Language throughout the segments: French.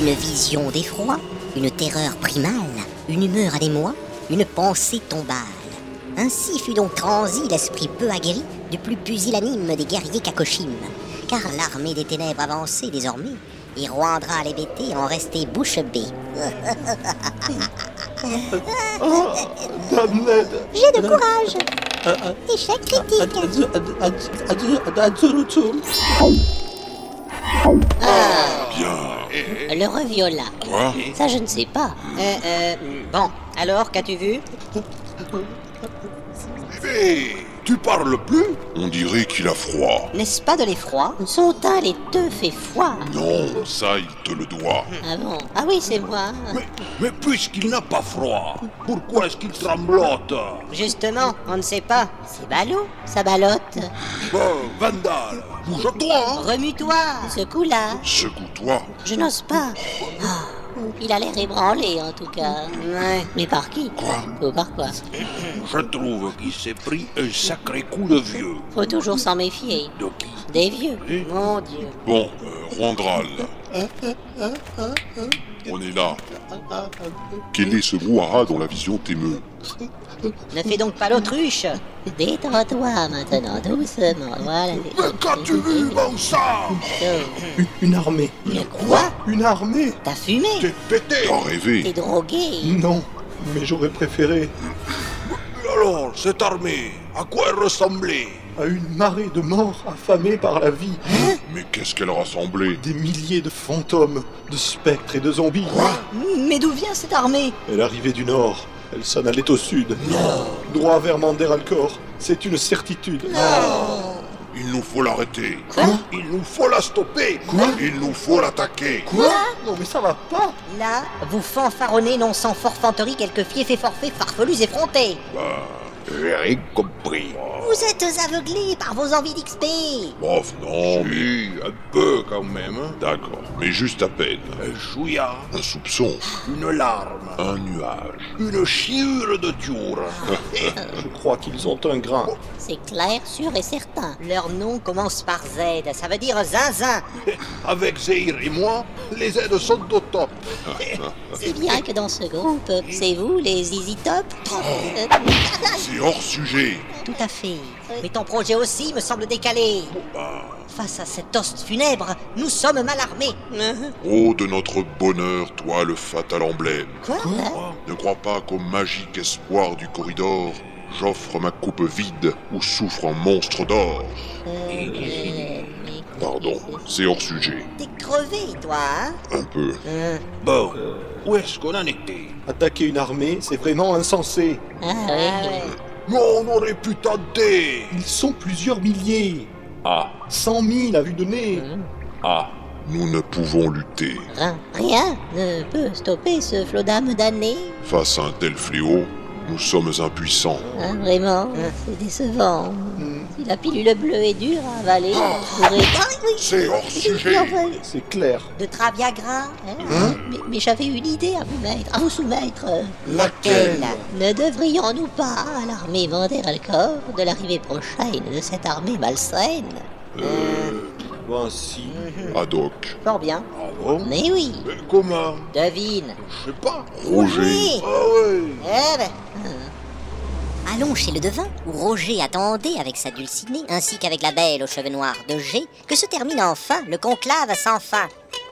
une vision d'effroi, une terreur primale, une humeur à l'émoi, une pensée tombale. Ainsi fut donc transi l'esprit peu aguerri du plus pusillanime des guerriers Kakoshim, car l'armée des ténèbres avançait désormais et Roandra les bêtés en restait bouche bée. Dame Ned. J'ai de courage. Échec critique. Le reviola. Quoi? Ça, je ne sais pas. Bon, alors, qu'as-tu vu? Hé, tu parles plus? On dirait qu'il a froid. N'est-ce pas de l'effroi? Son teint laiteux fait foi. Non, ça, il te le doit. Ah bon? Ah oui, c'est moi. Mais puisqu'il n'a pas froid, pourquoi est-ce qu'il tremblote? Justement, on ne sait pas. C'est ballot, ça ballotte. Bon, Vandal, bouge-toi, hein. Remue-toi, secoue-la. Secoue-toi. Je n'ose pas. Ah, il a l'air ébranlé, en tout cas. Ouais. Mais par qui? Quoi? Ou par quoi? Je trouve qu'il s'est pris un sacré coup de vieux. Faut toujours s'en méfier. De qui? Des vieux. Mon Dieu. Bon, Randral. On est là. Quel est ce brouhaha dont la vision t'émeut? Ne fais donc pas l'autruche. Détends-toi maintenant, doucement. Voilà. Mais qu'as-tu vu, bon sang? Une armée. Mais quoi? Une armée. T'as fumé? T'es pété. T'as T'es rêvé? drogué? Non, mais j'aurais préféré Alors, cette armée, à quoi elle ressemblait? à une marée de morts affamés par la vie. Mais qu'est-ce qu'elle rassemblait? Des milliers de fantômes, de spectres et de zombies. Mais d'où vient cette armée? Elle arrivait du nord, elle s'en allait au sud. Droit vers Manderalcor, c'est une certitude. Il nous faut l'arrêter. Quoi? Il nous faut la stopper. Il nous faut l'attaquer. Quoi? Non mais ça va pas. Là, vous fanfaronnez non sans forfanterie quelques fiefs et forfaits farfelus effrontés. J'ai rien compris. Vous êtes aveuglés par vos envies d'XP. Bof, non, mais... Oui, un peu quand même. D'accord, mais juste à peine. Un chouïa, Un soupçon, une larme, un nuage. une chiure de tour. Je crois qu'ils ont un grain. C'est clair, sûr et certain. Leur nom commence par Z, ça veut dire zinzin. Avec Zéhir et moi, les aides sont au top. C'est bien que dans ce groupe, c'est vous les Easy Top. C'est hors sujet. Tout à fait. Mais ton projet aussi me semble décalé. Face à cet hoste funèbre, nous sommes mal armés. Oh, de notre bonheur, toi le fatal emblème. Quoi? Ne crois pas qu'au magique espoir du corridor, j'offre ma coupe vide où souffre un monstre d'or. Pardon, c'est hors sujet. T'es crevé, toi, hein? Un peu. Bon, où est-ce qu'on en était? Attaquer une armée, c'est vraiment insensé. Ah oui. Mais on aurait pu tenter. Ils sont plusieurs milliers. Ah, 100 000 à vue de nez. ah. Nous ne pouvons lutter. Rien ne peut stopper ce flot d'âmes damnées. Face à un tel fléau, nous sommes impuissants. Hein, vraiment, c'est décevant. Si la pilule bleue est dure à avaler, pourrait... Ah, oui, C'est hors sujet. enfin, C'est clair. de Traviagra, hein? Mais j'avais une idée à vous mettre, à vous soumettre. Laquelle? Ne devrions-nous pas alarmer Manderalcor de l'arrivée prochaine de cette armée malsaine? Ben si. Ad hoc. Fort bien. Ah bon? Mais oui, Mais comment? devine. Je sais pas. Roger. Oui. Ah ouais. Eh ben. Allons chez le devin, où Roger attendait avec sa dulcinée, ainsi qu'avec la belle aux cheveux noirs de G, que se termine enfin le conclave sans fin.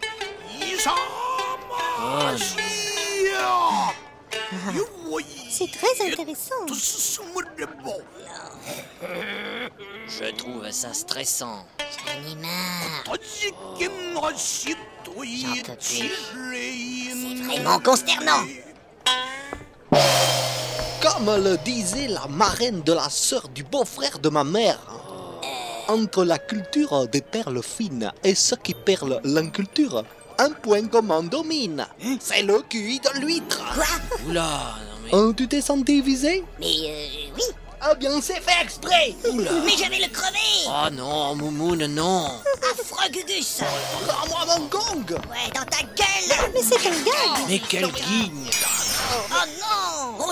C'est très intéressant. Je trouve ça stressant. J'en ai marre. J'en peux plus. C'est vraiment consternant. Comme le disait la marraine de la sœur du beau-frère de ma mère, entre la culture des perles fines et ceux qui perlent l'inculture, un point commun domine, c'est le QI de l'huître. Oula, non mais... Tu t'es senti visé? Mais oui. Ah bien, c'est fait exprès. Mais je vais le crever. Oh non, Moumoune, non. Affreux Gugus. Rends-moi mon gong. Ouais, dans ta gueule. Mais c'est un gag. Mais quel guigne. Oh non.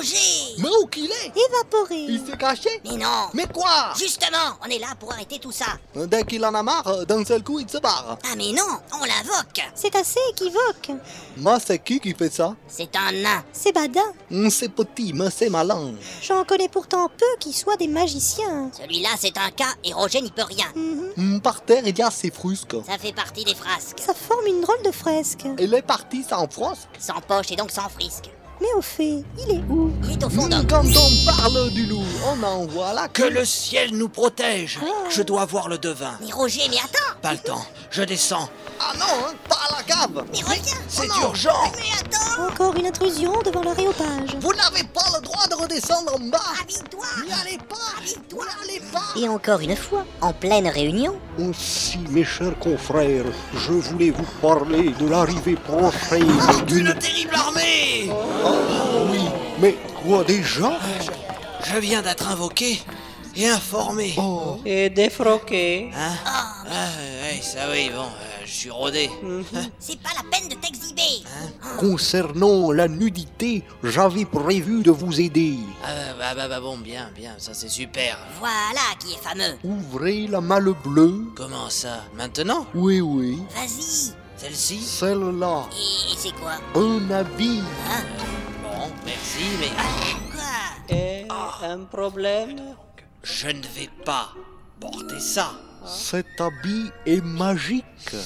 Roger! Mais où qu'il est? Évaporé. Il s'est caché? Mais non! Mais quoi? Justement, on est là pour arrêter tout ça. Dès qu'il en a marre, d'un seul coup, il se barre. Ah mais non, on l'invoque. C'est assez équivoque. Moi, c'est qui fait ça? C'est un nain. C'est badin. C'est petit, mais c'est malin. J'en connais pourtant peu qui soient des magiciens. Celui-là, c'est un cas et Roger n'y peut rien. Par terre, il y a ses frusques. Ça fait partie des frasques. Ça forme une drôle de fresque. Il est parti sans frosque. Sans poche et donc sans frisque. Mais au fait, il est où? Il est au fond d'un... Quand on parle du loup, on en voit la Que le ciel nous protège. Je dois voir le devin. Mais Roger, mais attends! Pas le temps. Je descends. Ah non, hein, pas à la cave. Mais reviens! C'est non. urgent. Mais attends! Encore une intrusion devant le réopage. Vous n'avez pas le droit de redescendre en bas. Habille-toi! N'y allez pas. Habille-toi! N'y allez pas. Et encore une fois, en pleine réunion, Aussi, mes chers confrères, je voulais vous parler de l'arrivée prochaine Une terrible armée. Oui, mais quoi déjà? Je viens d'être invoqué et informé. Et défroqué. Hein? Ouais, ça oui, bon, je suis rodé. C'est pas la peine de t'exhiber! Concernant la nudité, j'avais prévu de vous aider. Bon, bien, ça c'est super. Voilà qui est fameux! Ouvrez la malle bleue. Comment ça? Maintenant? Oui, oui, Vas-y! Celle-ci? celle-là. Et c'est quoi? Un habit. Bon, merci, mais Quoi? Et un problème? je ne vais pas porter ça. Cet habit est magique.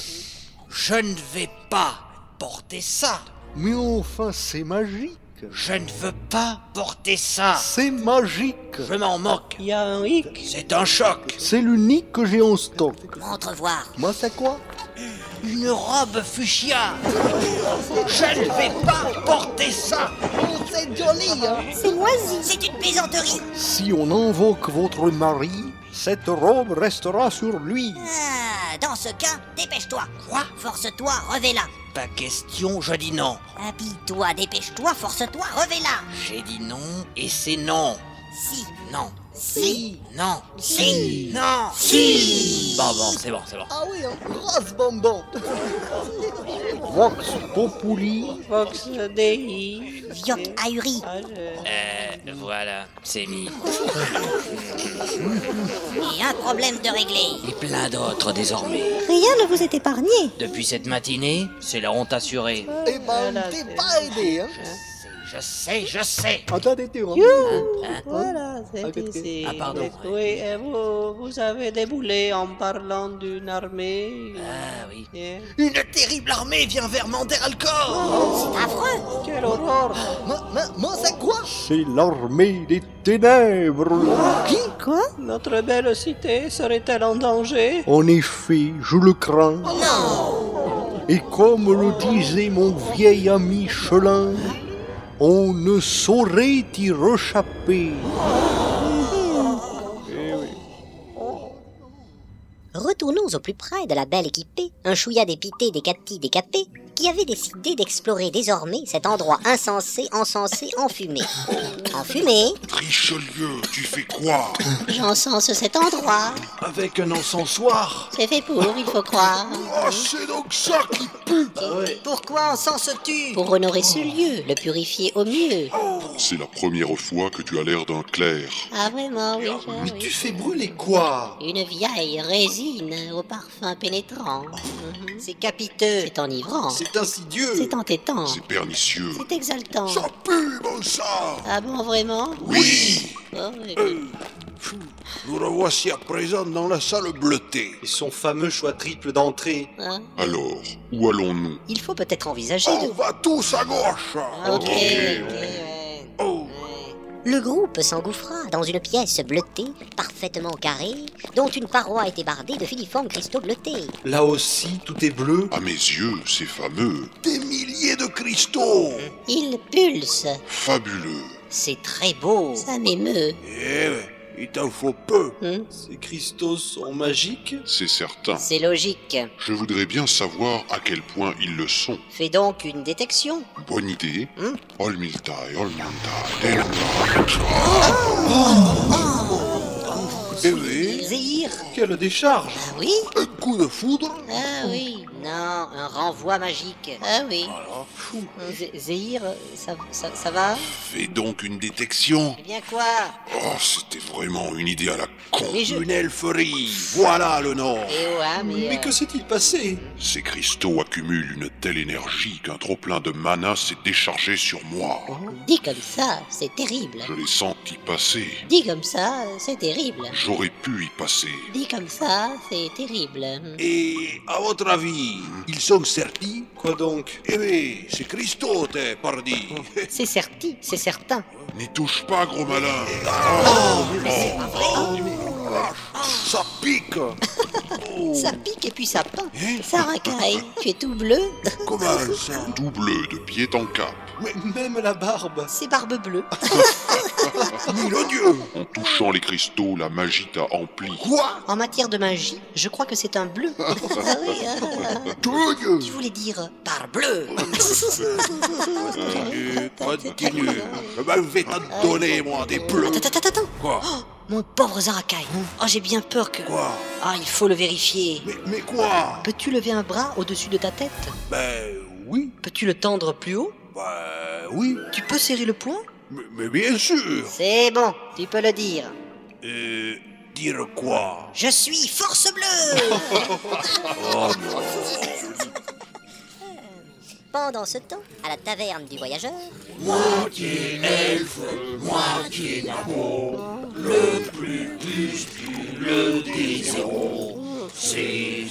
Je ne vais pas porter ça. Mais enfin, c'est magique. Je ne veux pas porter ça. C'est magique. Je m'en moque. Il y a un hic. C'est un choc. C'est l'unique que j'ai en stock. Montre voir! Moi, c'est quoi? Une robe fuchsia. Je ne vais pas porter ça. C'est joli, hein. C'est moisi. C'est une plaisanterie! Si on invoque votre mari, cette robe restera sur lui. Ah, dans ce cas, dépêche-toi! Quoi? Force-toi, revais-la! Pas question, je dis non. Habille-toi, dépêche-toi, force-toi, revais-la! J'ai dit non et c'est non. Si! Non. Si! Non. Si! Non. Si! Bon, c'est bon. Ah oui, un gros bonbon. Vox populi. Vox Dei. Vioc ahuri! Ah, Voilà, c'est mis. Et un problème de régler! Et plein d'autres désormais. Rien ne vous est épargné. Depuis cette matinée, c'est la honte assurée. Eh ben, on t'est pas aidé, hein. Je sais. Attendez, tu vois. Voilà, c'est Ah, qu'est-ce que- ici. Ah, pardon. Oui, et vous avez déboulé en parlant d'une armée. Ah oui. Bien. Une terrible armée vient vers Manderalcor. C'est affreux! Quelle horreur! Mais c'est quoi? C'est l'armée des ténèbres. Quoi? Notre belle cité serait-elle en danger? En effet, je le crains. Et comme le disait mon vieil ami Chelin, on ne saurait y réchapper. retournons au plus près de la belle équipée, un chouïa dépité des Cathy décapés, qui avait décidé d'explorer désormais cet endroit insensé, encensé, enfumé. Enfumé, Richelieu, tu fais quoi? j'encense cet endroit. Avec un encensoir. C'est fait pour, il faut croire. Ah, c'est donc ça qui pue! Pourquoi encenses-tu? Pour honorer ce lieu, le purifier au mieux. C'est la première fois que tu as l'air d'un clerc. Ah vraiment, oui, cher, Mais oui. tu fais brûler quoi? Une vieille résine au parfum pénétrant. C'est capiteux. C'est enivrant. C'est insidieux. C'est entêtant. C'est pernicieux. C'est exaltant. Ça pue, bon sang! Ah bon, vraiment? Oui! Oh, oui. Nous revoici à présent dans la salle bleutée. Et son fameux choix triple d'entrée. Hein? Alors, où allons-nous? Il faut peut-être envisager On de... va tous à gauche! Ok, ouais. Oh, Le groupe s'engouffra dans une pièce bleutée, parfaitement carrée, dont une paroi était bardée de filiformes cristaux bleutés. là aussi, tout est bleu. À mes yeux, c'est fameux. Des milliers de cristaux. Il pulse. Fabuleux. C'est très beau. Ça m'émeut. Eh ouais, il t'en faut peu. Ces cristaux sont magiques? C'est certain. C'est logique. Je voudrais bien savoir à quel point ils le sont. Fais donc une détection. Bonne idée. Olmiltai, Eh oui. Zéhir. Quelle décharge! Ah oui? Un coup de foudre? Ah oui. Non, un renvoi magique. Ah oui. Zéhir, ça va? Fais donc une détection. Eh bien quoi? Oh, c'était vraiment une idée à la con. Mais je... Une elferie! Voilà le nom! Eh ouais, Mais que s'est-il passé? Ces cristaux accumulent une telle énergie qu'un trop-plein de mana s'est déchargé sur moi. Dis comme ça, c'est terrible. Je l'ai senti passer. Dis comme ça, c'est terrible. J'aurais pu y passer. Dis comme ça, c'est terrible. Et à votre avis, ils sont sortis? Quoi donc? Eh bien, c'est cristaux, t'es pardi! C'est certi, c'est certain. N'y touche pas, gros malin. Ça pique! Ça pique et puis ça peint. Ça racaille. Tu es tout bleu. Comment ça? Tout bleu de pied en cap. Mais même la barbe! C'est barbe bleue. Mille Dieu! En touchant les cristaux, la magie t'a empli. Quoi? En matière de magie, je crois que c'est un bleu. Ah oui, tu voulais dire barbe bleue. Continue! Je vais t'en donner, moi, des bleus! Attends. Quoi? Oh, mon pauvre Zarakai. Oh, j'ai bien peur que... Quoi? Ah, il faut le vérifier. Mais quoi? Peux-tu lever un bras au-dessus de ta tête? Ben oui, Peux-tu le tendre plus haut? ben oui, Tu peux serrer le poing? mais bien sûr! C'est bon, tu peux le dire. Dire quoi? Je suis Force Bleue. Pendant ce temps, à la taverne du voyageur... Moitié elfe, moitié nabo, le plus pustueux des héros. C'est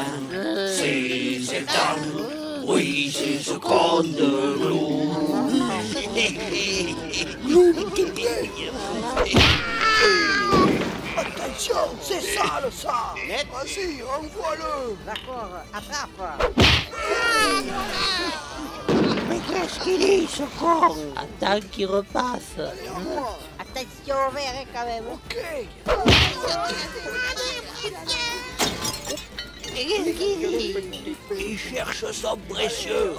Zoltan, oui, c'est ce con de Gloom. Attention, c'est sale ça! Vas-y, envoie-le! D'accord, attrape. Mais qu'est-ce qu'il est, ce con? Attends qu'il repasse. Attention, verrez quand même. Il cherche son précieux.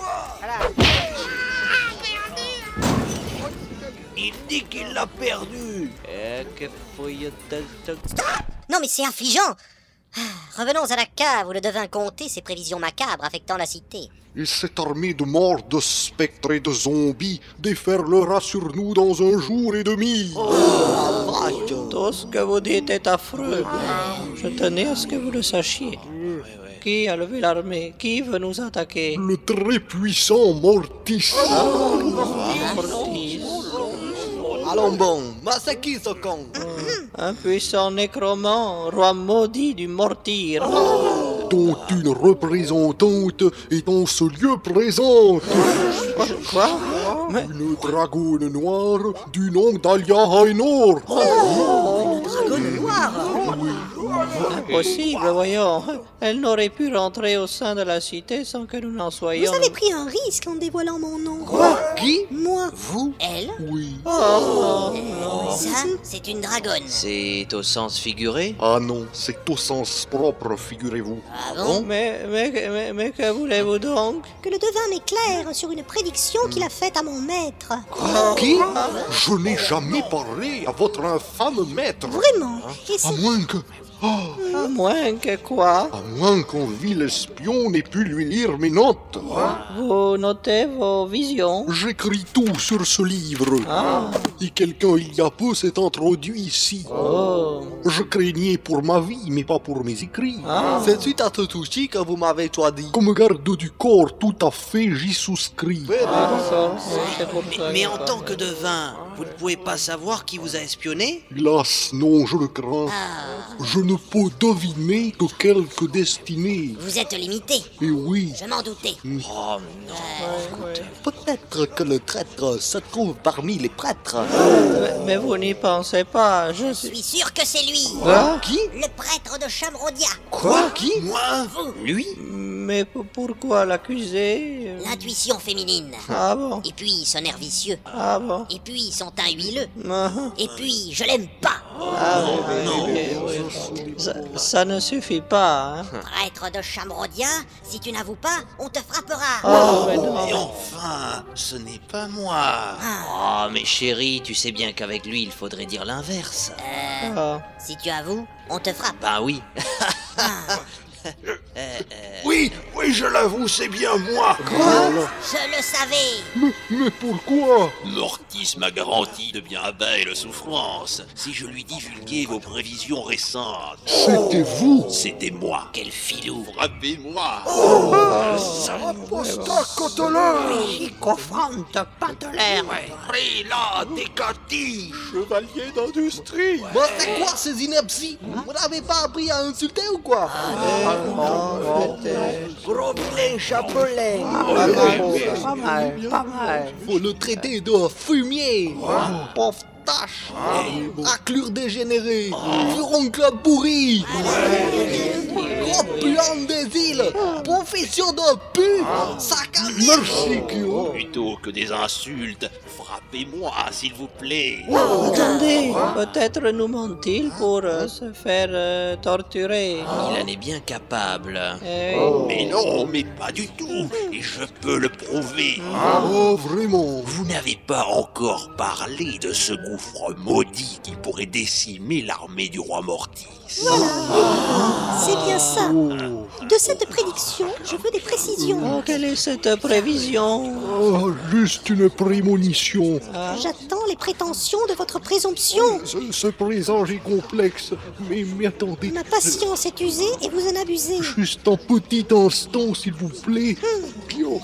Il dit qu'il l'a perdu. Que fouille-t-elle? Non mais c'est affligeant. Revenons à la cave où le devin comptait ses prévisions macabres affectant la cité. Et cette armée de morts, de spectres et de zombies déferlera sur nous dans un jour et demi. Tout ce que vous dites est affreux. Je tenais à ce que vous le sachiez. Qui a levé l'armée? Qui veut nous attaquer? Le très puissant Mortis. Mortis. Allons bon, mais c'est qui ce con? Un puissant nécromant, roi maudit du Mortir. Dont une représentante est en ce lieu présente. Quoi? Mais Une dragonne noire du nom d'Alia Hainor. Dragonne noire. impossible, voyons. Elle n'aurait pu rentrer au sein de la cité sans que nous n'en soyons. Vous avez pris un risque en dévoilant mon nom. Qui? Moi. Vous? Elle? Oui. Ça, c'est une dragonne. C'est au sens figuré? Ah non, c'est au sens propre, figurez-vous. Ah bon? Mais que voulez-vous donc? Que le devin m'éclaire sur une prédiction qu'il a faite à mon maître. Qui? Je n'ai jamais parlé à votre infâme maître. Vraiment. Et À c'est... moins que... À moins que quoi? À moins qu'un vil espion n'ait pu lui lire mes notes. Vous notez vos visions? J'écris tout sur ce livre. Et quelqu'un il y a peu s'est introduit ici. Je craignais pour ma vie, mais pas pour mes écrits. C'est suite à ce souci que vous m'avez choisi. Comme garde du corps, tout à fait, j'y souscris. D'accord, c'est pour ça. Mais en tant que devin, vous ne pouvez pas savoir qui vous a espionné? Hélas, non, je le crains. Je ne peux deviner que quelques destinées. Vous êtes limité. Et oui, Je m'en doutais. Peut-être que le traître se trouve parmi les prêtres. Mais vous n'y pensez pas, je Je suis... suis sûr que c'est lui. Qui? Le prêtre de Chamrodia. Quoi? Qui? Moi? Lui? Mais pourquoi l'accuser? L'intuition féminine. Ah bon? Et puis son air vicieux. Ah bon? Et puis son teint huileux. Ah. Et puis je l'aime pas. Ça ne suffit pas, hein. Prêtre de Chamrodia, si tu n'avoues pas, on te frappera. Mais non. Et enfin, ce n'est pas moi. Oh, mais chérie, tu sais bien qu'avec lui, il faudrait dire l'inverse. Si tu avoues, on te frappe. Ben oui. Oui, je l'avoue, c'est bien moi. Je le savais. Mais pourquoi? Mortis m'a garanti de bien abaisser souffrance si je lui divulguais vos prévisions récentes. C'était vous? C'était moi. Quel filou. Frappez-moi. Apostat Cotelin! Sycophante patelère. Rila Décati. Chevalier d'industrie. Bon, c'est quoi ces inepties? Vous n'avez pas appris à insulter ou quoi? Gros vilain chapelet. Pas mal. Faut le traiter de fumier. Pauvre tâche. Raclure dégénérée. Furoncle pourri. Gros puant des îles. Profession de pu. Sac à dos. Merci, Kyo. Plutôt que des insultes, frappez-moi, s'il vous plaît. Attendez, peut-être nous ment-il pour se faire torturer. Il en est bien capable. Mais non, mais pas du tout. Et je peux le prouver. Oh, vraiment? Vous n'avez pas encore parlé de ce gouffre maudit qui pourrait décimer l'armée du roi Mortis. C'est bien ça. De cette prédiction, je veux des précisions. Oh, quelle est cette prévision? Oh, juste une prémonition. J'attends les prétentions de votre présomption. Ce présage est complexe, mais attendez. Ma patience est usée et vous en abusez. Juste un petit instant, s'il vous plaît. Kyo,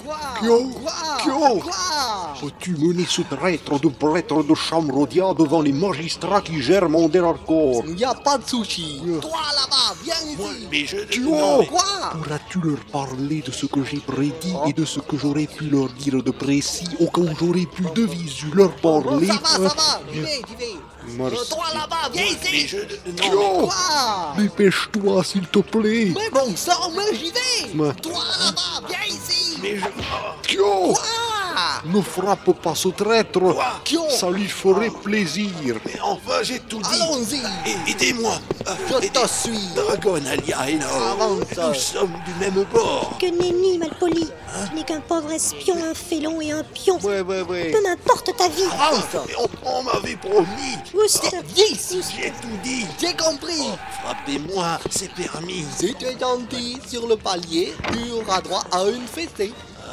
peux-tu mener ce traître de prêtre de Chamrodia devant les magistrats qui gèrent mon corps? Y a pas de souci. Toi là-bas, viens ici. Mais je... Kyo, Quoi? pourras-tu leur parler de ce que j'ai prédit et de ce que j'aurais pu leur dire de précis au cas où j'aurais pu de visu leur parler? Ça va, j'y vais. Merci. Toi là-bas, viens Mais ici. je... Kyo, Quoi? dépêche-toi, s'il te plaît. Mais bon sang, mais j'y vais. Mais- Toi là-bas, viens ici. Mais je... Kyo, Quoi? ne frappe pas ce traître. Kyo. Ça lui ferait plaisir. Mais enfin, j'ai tout dit. Allons-y. Aidez-moi. Je te suis. Dragon Alia énorme. Avance. Nous sommes du même bord. Que nenni, malpoli. Tu n'es qu'un pauvre espion, un félon et un pion. Ouais. Peu m'importe ta vie. Avance. Mais on m'avait promis. Oust. Viens ici. J'ai tout dit. J'ai compris. Frappez-moi, c'est permis. Si tu es gentil sur le palier, tu auras droit à une fessée.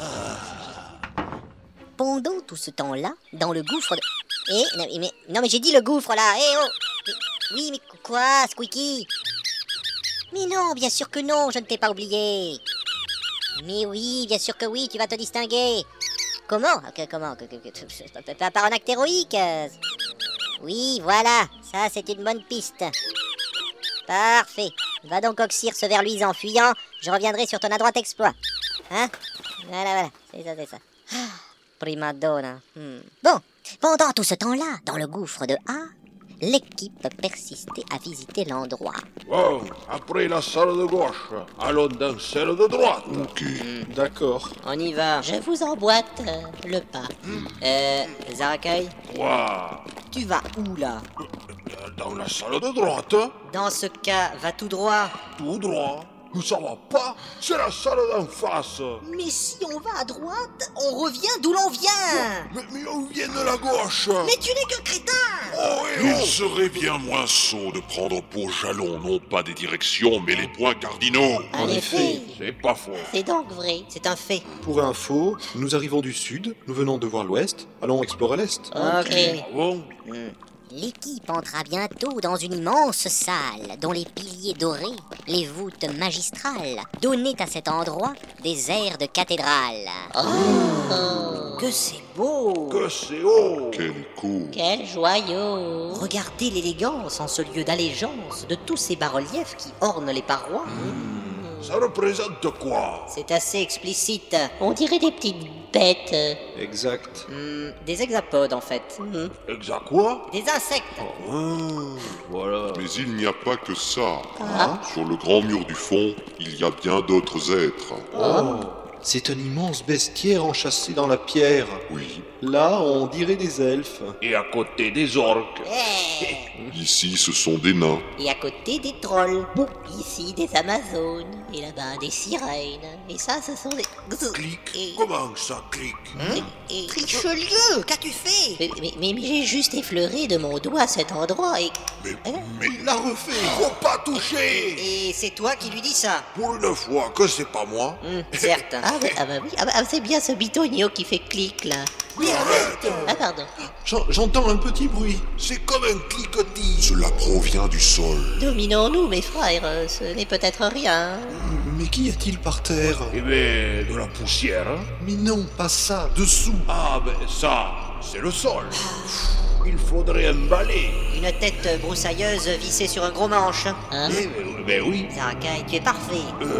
Pendant tout ce temps-là, dans le gouffre de... non mais j'ai dit le gouffre là, Oui, mais quoi, Squeaky? Mais non, bien sûr que non, je ne t'ai pas oublié. Mais oui, bien sûr que oui, tu vas te distinguer. Comment? Par un acte héroïque. Oui, voilà, ça c'est une bonne piste. Parfait. Va donc oxyre ce ver luisant fuyant, je reviendrai sur ton adroit exploit. Hein? Voilà, c'est ça. Prima donna. Bon, pendant tout ce temps-là, dans le gouffre de A, l'équipe persistait à visiter l'endroit. Bon, après la salle de gauche, allons dans celle de droite. Ok. D'accord. On y va. Je vous emboîte le pas. Zarakai, Quoi? tu vas où là? Dans la salle de droite, Dans ce cas, va tout droit. tout droit. Ça va pas, c'est la salle d'en face. Mais si on va à droite, on revient d'où l'on vient. Mais on vient de la gauche. Mais tu n'es qu'un crétin. Il serait bien moins sot de prendre pour jalon non pas des directions, mais les points cardinaux. En effet, C'est pas faux. c'est donc vrai. C'est un fait. Pour info, nous arrivons du sud, nous venons de voir l'ouest, allons explorer l'est. Ok. Bon, L'équipe entra bientôt dans une immense salle dont les piliers dorés, les voûtes magistrales, donnaient à cet endroit des airs de cathédrale. Que c'est beau! que c'est haut. Quel coup. Quel joyau! Regardez l'élégance en ce lieu d'allégeance de tous ces bas-reliefs qui ornent les parois. Ça représente quoi? C'est assez explicite. On dirait des petites bêtes. Exact. Des hexapodes en fait. Exact quoi? Des insectes. Voilà. Mais il n'y a pas que ça. Sur le grand mur du fond, il y a bien d'autres êtres. C'est un immense bestiaire enchâssé dans la pierre. Oui. Là, on dirait des elfes. Et à côté des orques. Ici, ce sont des nains. Et à côté des trolls. Ici des Amazones. Et là-bas des sirènes. Et ça, ce sont des... Clic. Et- Comment ça clique? et- Trichelieu, qu'as-tu fait? Mais j'ai juste effleuré de mon doigt cet endroit et... Mais il l'a refait. Faut pas toucher. Et c'est toi qui lui dis ça? Pour une fois que c'est pas moi. Certes. Ah oui, c'est bien ce bitonio qui fait clic là. Mais arrête. Ah pardon. J'entends un petit bruit. C'est comme un cliquetis. Cela provient du sol. Dominons-nous mes frères, ce n'est peut-être rien. Mais qu'y a-t-il par terre? Eh ben, de la poussière. Hein. Mais non, pas ça, dessous. Ah ben ça, c'est le sol. Il faudrait un balai. Une tête broussailleuse vissée sur un gros manche. Hein? Ben oui. Zarakai, tu es parfait.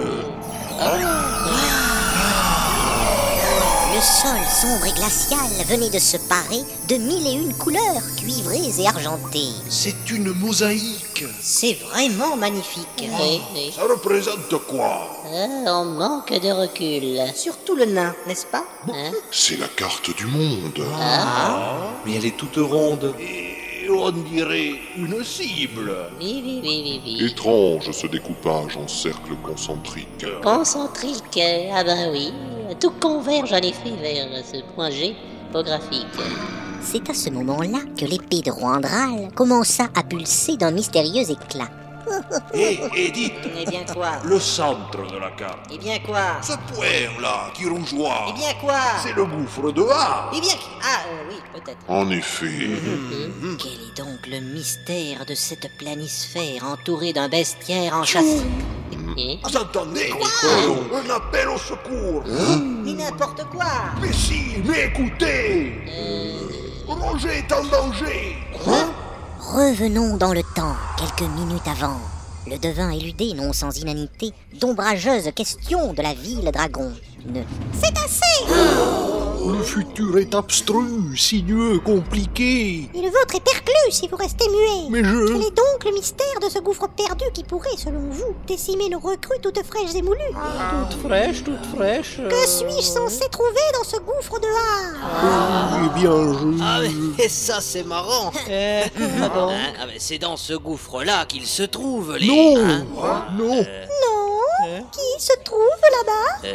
Le sol sombre et glacial venait de se parer de 1001 couleurs cuivrées et argentées. C'est une mosaïque. C'est vraiment magnifique. Oui. Ça représente quoi? On manque de recul. Surtout le nain, n'est-ce pas? C'est la carte du monde. Mais elle est toute ronde. Et on dirait une cible. Oui. Étrange ce découpage en cercle concentrique. Concentrique, ah ben oui. Tout converge en effet vers ce point G topographique. C'est à ce moment-là que l'épée de Roandral commença à pulser d'un mystérieux éclat. Et dites, Eh bien quoi? le centre de la carte. Eh bien quoi? Ce point-là qui rougeoie. Eh bien quoi? C'est le gouffre de A. Eh bien... Ah, oui, peut-être. En effet, Quel est donc le mystère de cette planisphère entourée d'un bestiaire enchâssé? Vous entendez? Un appel au secours. Mais n'importe quoi! Mais si, mais écoutez. Roger est en danger. Revenons dans le temps, quelques minutes avant. Le devin éludé, non sans inanité, d'ombrageuses questions de la ville dragon. C'est assez! Le futur est abstru, sinueux, compliqué. Et le vôtre est perclus si vous restez muet. Mais Quel je... est donc le mystère de ce gouffre perdu qui pourrait, selon vous, décimer nos recrues toutes fraîches et moulues? Toute fraîche. Que suis-je censé trouver dans ce gouffre de art? Eh bien, je... Ah, mais ça, c'est marrant. Comment donc? C'est dans ce gouffre-là qu'ils se trouvent, les... Non, hein? non. Qui se trouve là-bas?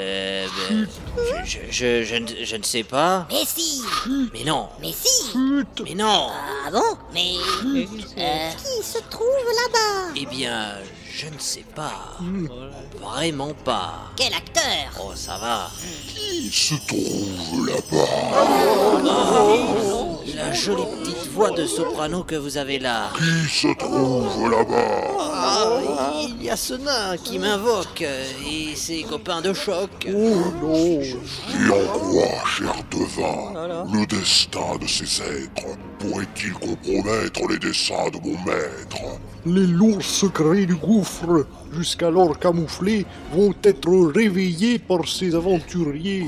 Je ne sais pas. Mais si. Mais non. Mais si. Chut. Mais non. Ah bon? Mais... Qui se trouve là-bas? Eh bien, je ne sais pas. Vraiment pas. Quel acteur? Oh, ça va. il se trouve là-bas. La jolie petite voix de soprano que vous avez là. Qui se trouve là-bas? Il y a ce nain qui m'invoque et ses copains de choc. Et en quoi, cher devin, le destin de ces êtres pourrait-il compromettre les desseins de mon maître? Les lourds secrets du gouffre, jusqu'alors camouflés, vont être réveillés par ces aventuriers.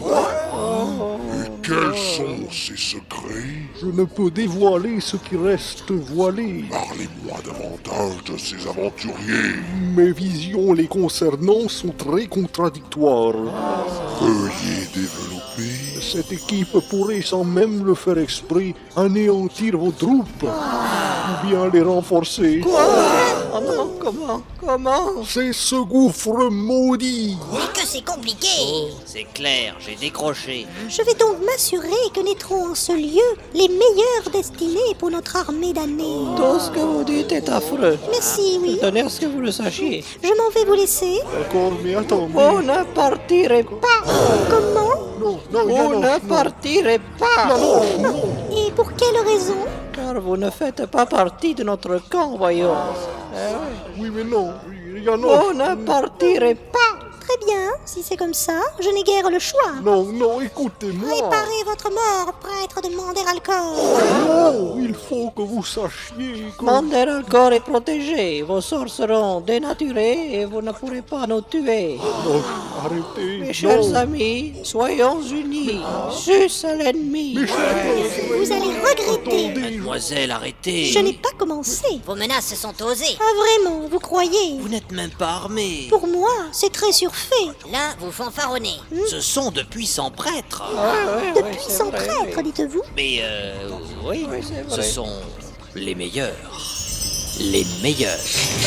Et quels sont ces secrets? Je ne peux dévoiler ce qui reste voilé. Parlez-moi davantage de ces aventuriers. Mes visions les concernant sont très contradictoires. Veuillez développer. Cette équipe pourrait, sans même le faire exprès, anéantir vos troupes. Ou bien les renforcer. Oh non, comment? C'est ce gouffre maudit. Mais que c'est compliqué. C'est clair, j'ai décroché. Je vais donc m'assurer que naîtront en ce lieu les meilleures destinées pour notre armée damnée. Tout ce que vous dites est affreux. Merci, oui. Tenez à ce que vous le sachiez. Je m'en vais vous laisser. D'accord, mais attendez. Vous ne partirez pas. Comment? Non, non, Vous ne partirez pas. Et pour quelle raison? Car vous ne faites pas partie de notre camp, voyons. Oui, mais non. Il y en a. Vous ne partirez pas. Très bien, si c'est comme ça, je n'ai guère le choix. Non, écoutez-moi. Préparez votre mort, prêtre de Manderalcor. Non, il faut que vous sachiez que... Manderalcor est protégé. Vos sorts seront dénaturés et vous ne pourrez pas nous tuer. Non, arrêtez. Mes chers non. amis, soyons unis. Sus à l'ennemi. Vous allez regretter. Mademoiselle, arrêtez. Je n'ai pas commencé. Vos menaces sont osées. Ah vraiment, vous croyez? Vous n'êtes même pas armée. Pour moi, c'est très surfait. fait. Là, vous fanfaronnez. Ce sont de puissants prêtres. De puissants prêtres, dites-vous. Mais oui, ce sont les meilleurs. Les meilleurs.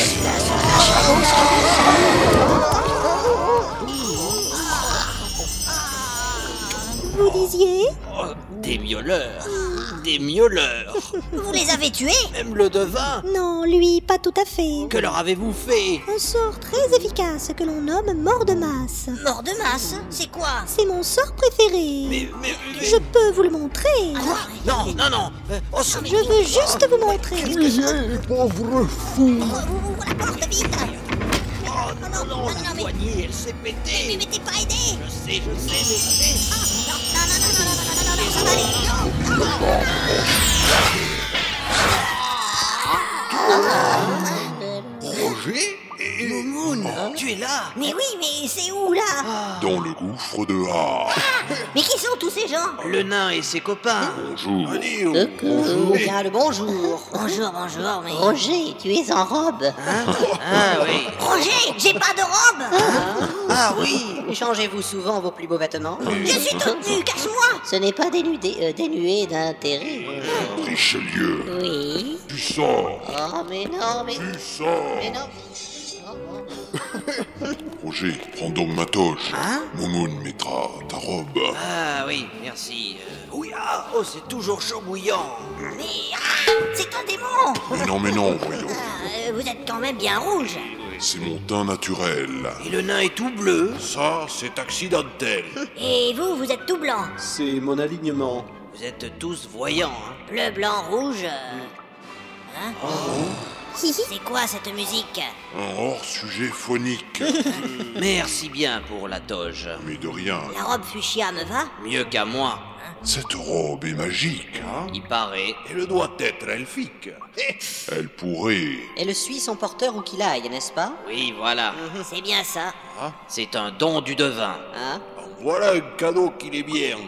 Vous disiez? Des miauleurs. Des miauleurs. Vous les avez tués? Même le devin. Non, lui, pas tout à fait. Que leur avez-vous fait? Un sort très efficace que l'on nomme mort de masse. Mort de masse? C'est quoi? C'est mon sort préféré. Mais... Je peux vous le montrer. Non. Je veux juste vous montrer. Criez, pauvre fou! Ouvre la porte, vite! Non, la poignée, elle s'est pétée. Mais t'es pas aidé! Je sais, mais... Non, ça va aller! Roger et... Moumoun, tu es là. Mais oui, mais c'est où, là? Dans le gouffre de Ha. Mais qui sont tous ces gens? Le nain et ses copains. Bonjour. Bien le bonjour. Bonjour, mais... Roger, tu es en robe. Ah oui. Roger, j'ai pas de robe! Ah oui. Changez-vous souvent vos plus beaux vêtements? Je suis toute nue, cache-moi! Ce n'est pas dénué d'intérêt. Richelieu, Oui. tu sors. Oh, mais non, mais... Tu sors. Mais non. Roger, prends donc ma toge. Moumoun mettra ta robe. Ah oui, merci. Oui, c'est toujours chaud bouillant. Mais... c'est un démon! Mais non, voyons. Vous êtes quand même bien rouge. C'est mon teint naturel. Et le nain est tout bleu. Ça, c'est accidentel. Et vous êtes tout blanc. C'est mon alignement. Vous êtes tous voyants, hein. Bleu, blanc, rouge... Hein? C'est quoi cette musique? Un hors-sujet phonique. Merci bien pour la toge. Mais de rien. La robe fuchsia me va? Mieux qu'à moi. Cette robe est magique. Il paraît. Elle doit être elfique. Elle pourrait... Elle suit son porteur où qu'il aille, n'est-ce pas? Oui, voilà. C'est bien ça. C'est un don du devin. Hein? Voilà un cadeau qu'il est bien.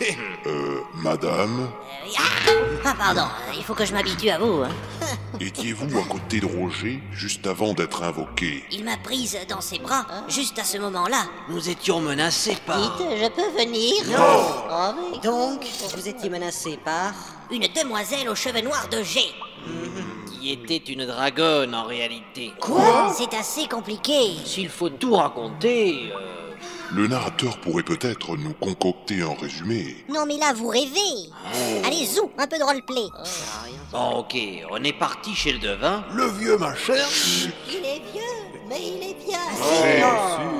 Madame, Pardon, il faut que je m'habitue à vous. étiez-vous à côté de Roger juste avant d'être invoqué? Il m'a prise dans ses bras, juste à ce moment-là. Nous étions menacés par... Dites, je peux venir? Oh, mais... Donc, vous étiez menacé par... Une demoiselle aux cheveux noirs de G. Qui était une dragonne en réalité. Quoi? C'est assez compliqué. S'il faut tout raconter... Le narrateur pourrait peut-être nous concocter un résumé. Non mais là, vous rêvez. Allez, zou, un peu de roleplay. Bon, ok, on est parti chez le devin. Le vieux machin. Il est vieux, mais il est bien.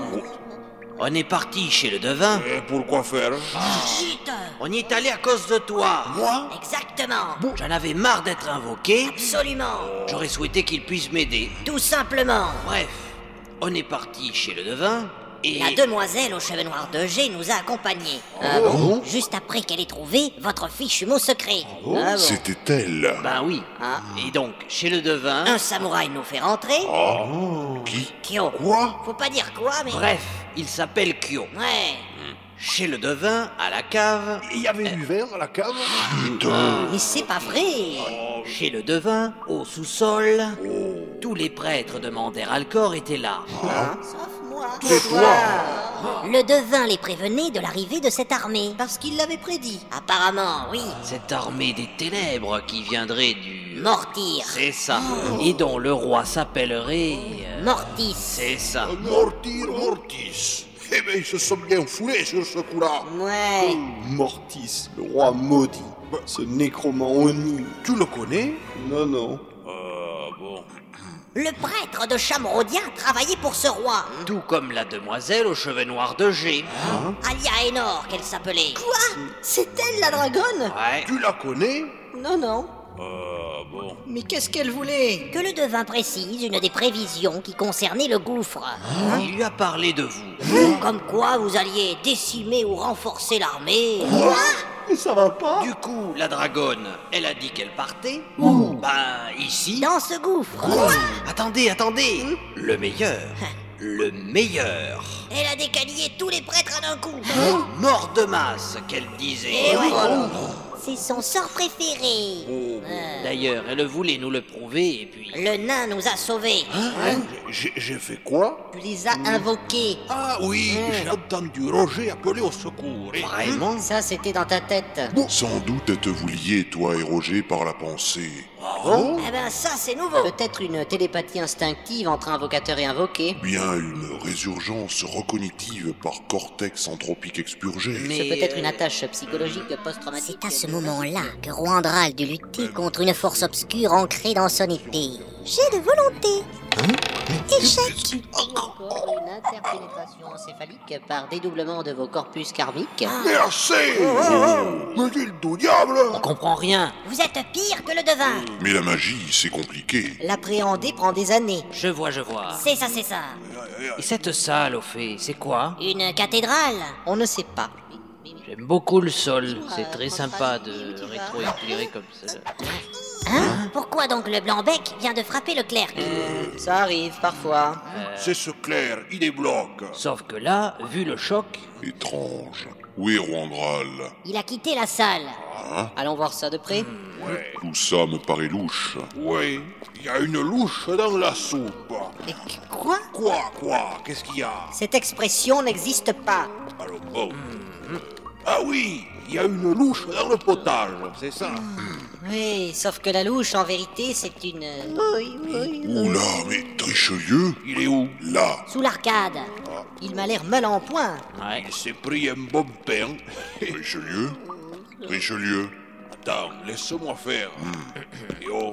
On est parti chez le devin. Et pourquoi faire? Chut. On y est allé à cause de toi. Moi? Exactement. J'en avais marre d'être invoqué. Absolument. J'aurais souhaité qu'il puisse m'aider. Tout simplement. Bref, on est parti chez le devin et... La demoiselle aux cheveux noirs de G nous a accompagnés. Juste après qu'elle ait trouvé votre fichu mot secret. C'était elle. Ben oui. Et donc, chez le devin... Un samouraï nous fait rentrer. Qui? Kyo. Quoi? Faut pas dire quoi, mais... Bref, il s'appelle Kyo. Ouais. Chez le devin, à la cave... Il y avait du verre à la cave? Mais c'est pas vrai. Chez le devin, au sous-sol... Tous les prêtres de Manderalcor étaient là. Sauf moi. Le devin les prévenait de l'arrivée de cette armée. Parce qu'il l'avait prédit. Apparemment, oui. Cette armée des ténèbres qui viendrait du... Mortir. C'est ça. Et dont le roi s'appellerait... Mortis. C'est ça. Mortir mortis. Eh ben, ils se sont bien foulés sur ce coup-là. Ouais. Mortis, le roi maudit. Ce nécromant Oni. Tu le connais? Non. Bon. Le prêtre de Chamrodien travaillait pour ce roi. Tout comme la demoiselle aux cheveux noirs de G. Alia Enor, qu'elle s'appelait. Quoi? C'est elle la dragonne? Ouais. Tu la connais? Non. Bon. Mais qu'est-ce qu'elle voulait? Que le devin précise une des prévisions qui concernait le gouffre. Il lui a parlé de vous. Comme quoi vous alliez décimer ou renforcer l'armée. Mais ça va pas? Du coup, la dragonne, elle a dit qu'elle partait. Ben, ici. Dans ce gouffre. Attendez. Le meilleur. Le meilleur. Elle a décalié tous les prêtres d'un coup. Mort de masse, qu'elle disait. Eh ouais. C'est son sort préféré. D'ailleurs, elle voulait nous le prouver et puis... Le nain nous a sauvés. J'ai fait quoi? Tu les as invoqués. Ah oui, j'ai entendu Roger appeler au secours. Vraiment? Ça, c'était dans ta tête. Sans doute êtes-vous liés, toi et Roger, par la pensée. Eh ben, ça, c'est nouveau. Peut-être une télépathie instinctive entre invocateur et invoqué. Bien une résurgence recognitive par cortex anthropique expurgé. C'est peut-être une attache psychologique post-traumatique. C'est à ce moment-là que Roandral dut lutter contre une force obscure ancrée dans son épée. J'ai de volonté. Échec. Une interpénétration encéphalique par dédoublement de vos corpus karmiques. Merci. Me dit le diable. On comprend rien. Vous êtes pire que le devin. Mais la magie, c'est compliqué. L'appréhender prend des années. Je vois. C'est ça, c'est ça. Et cette salle, au fait, c'est quoi? Une cathédrale. On ne sait pas. J'aime beaucoup le sol. C'est très sympa de rétro-éclairer comme ça. Hein? Pourquoi donc le blanc-bec vient de frapper le clerc? Ça arrive parfois. C'est ce clerc, il débloque. Sauf que là, vu le choc... Étrange. Où est Roandral? Il a quitté la salle. Allons voir ça de près. Tout ça me paraît louche. Oui, il y a une louche dans la soupe. Et quoi? Quoi? Qu'est-ce qu'il y a? Cette expression n'existe pas. Alors, bon. Ah oui, il y a une louche dans le potage, c'est ça. Oui, sauf que la louche, en vérité, c'est une... Oula, mais Richelieu? Il est où? Là. Sous l'arcade. Il m'a l'air mal en point. Ouais. Il s'est pris un bon pain. Richelieu? Richelieu? Attends, laisse-moi faire. Et oh.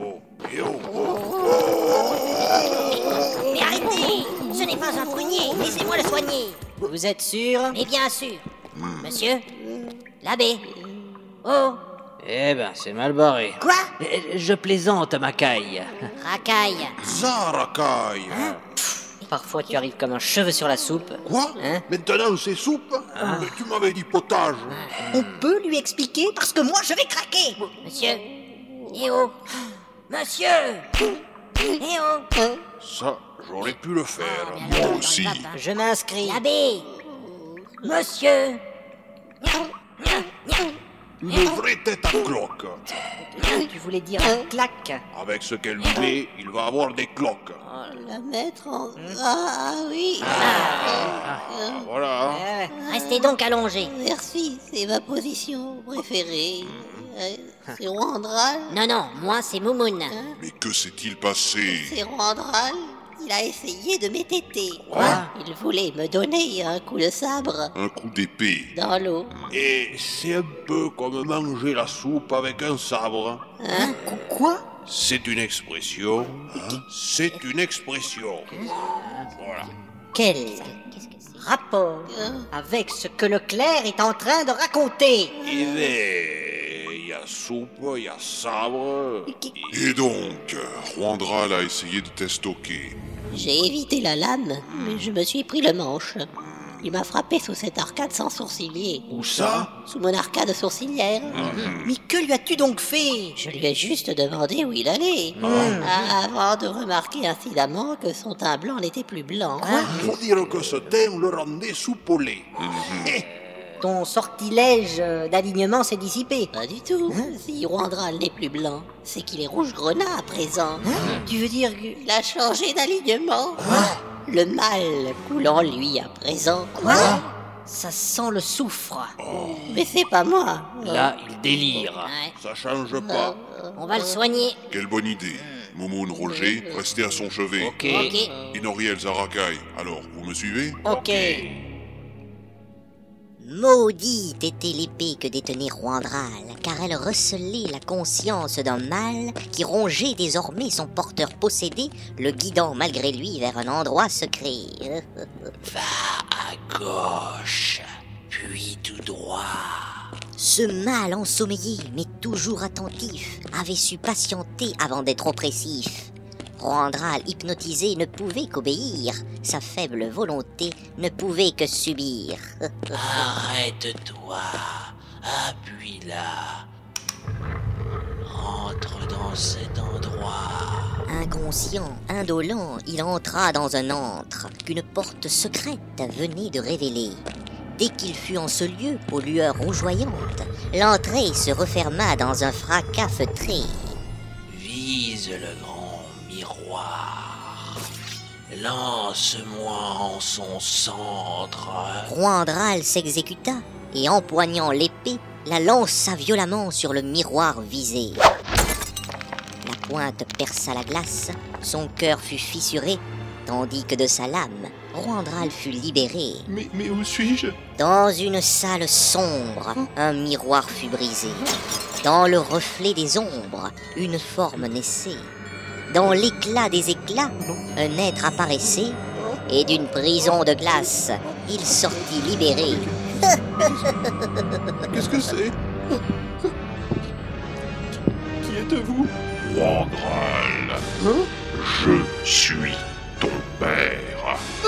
Mais arrêtez! Ce n'est pas un prunier, laissez-moi le soigner. Vous êtes sûr? Mais bien sûr. Monsieur? L'abbé? Oh! Eh ben, c'est mal barré. Quoi? Je plaisante, Macaille. Racaille. Zaracaille. Parfois tu arrives comme un cheveu sur la soupe. Quoi? Hein? Maintenant c'est soupe? Mais tu m'avais dit potage. On peut lui expliquer parce que moi je vais craquer. Monsieur? Eh oh! Monsieur! Eh oh! Ça, j'aurais pu le faire. Moi aussi. Je m'inscris. L'abbé! Monsieur! Une vraie tête à cloque. Tu voulais dire un claque? Avec ce qu'elle lui met, il va avoir des cloques. La mettre en... Ah oui. Voilà. Restez donc allongés. Merci, c'est ma position préférée. C'est Roandral. Non, moi c'est Moumoun. Mais que s'est-il passé? C'est Roandral. Il a essayé de m'étêter. Quoi? Il voulait me donner un coup de sabre Un coup d'épée. dans l'eau. Et c'est un peu comme manger la soupe avec un sabre. Quoi? C'est une expression. C'est une expression. Voilà. Quel rapport avec ce que le clerc est en train de raconter? Il y a soupe, il y a sabre. Et donc, Roandral a essayé de t'estoquer. J'ai évité la lame, mais je me suis pris le manche. Il m'a frappé sous cette arcade sans sourcilier. Où ça? Sous mon arcade sourcilière. Mais que lui as-tu donc fait? Je lui ai juste demandé où il allait. Avant de remarquer incidemment que son teint blanc n'était plus blanc. Faut dire que ce thème le rendait soupolé. Ton sortilège d'alignement s'est dissipé. Pas du tout. Si Roandral n'est plus blanc, c'est qu'il est rouge grenat à présent. Tu veux dire que... Il a changé d'alignement. Le mal coule en lui à présent. Ça sent le soufre. Mais c'est pas moi. Là, il délire. Ouais. Ça change pas. On va le soigner. Quelle bonne idée. Moumoun, Roger, restez à son chevet. Ok. Inoriel, Zarakai. Alors, vous me suivez? Ok. Maudite était l'épée que détenait Roandral, car elle recelait la conscience d'un mal qui rongeait désormais son porteur possédé, le guidant malgré lui vers un endroit secret. Va à gauche, puis tout droit. Ce mal ensommeillé, mais toujours attentif, avait su patienter avant d'être oppressif. Roandral, hypnotisé, ne pouvait qu'obéir. Sa faible volonté ne pouvait que subir. Arrête-toi, appuie-la. Entre dans cet endroit. Inconscient, indolent, il entra dans un antre qu'une porte secrète venait de révéler. Dès qu'il fut en ce lieu, aux lueurs rougeoyantes, l'entrée se referma dans un fracas feutré. Vise le grand miroir. Lance-moi en son centre. Roandral s'exécuta et, empoignant l'épée, la lança violemment sur le miroir visé. La pointe perça la glace, son cœur fut fissuré, tandis que de sa lame, Roandral fut libéré. Mais où suis-je? Dans une salle sombre, un miroir fut brisé. Dans le reflet des ombres, une forme naissait. Dans l'éclat des éclats, un être apparaissait, et d'une prison de glace, il sortit libéré. Qu'est-ce que c'est? Qui êtes-vous? Roandral, je suis ton père.